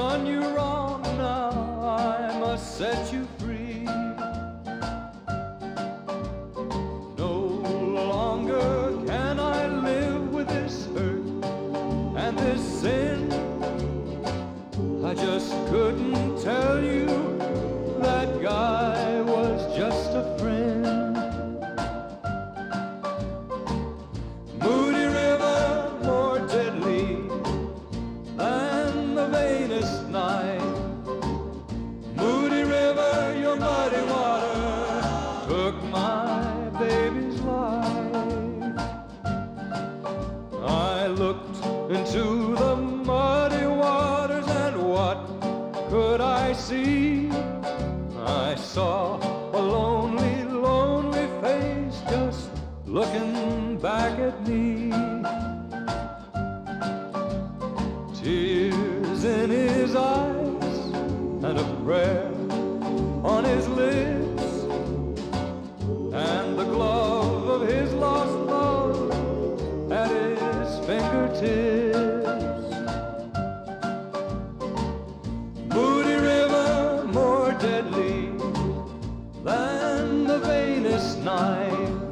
done you wrong, now I must set you free. No longer can I live with this hurt and this sin. I just couldn't tell you that guy was just a friend. Moody River, more deadly than the vainest night. Moody River, your muddy water took my baby's life. I looked into the muddy waters, and what could I see? I saw a lonely, lonely face just looking back at me. Tears in his eyes and a prayer on his lips, and the glove of his lost love at his fingertips. Moody River, more deadly than the vainest night.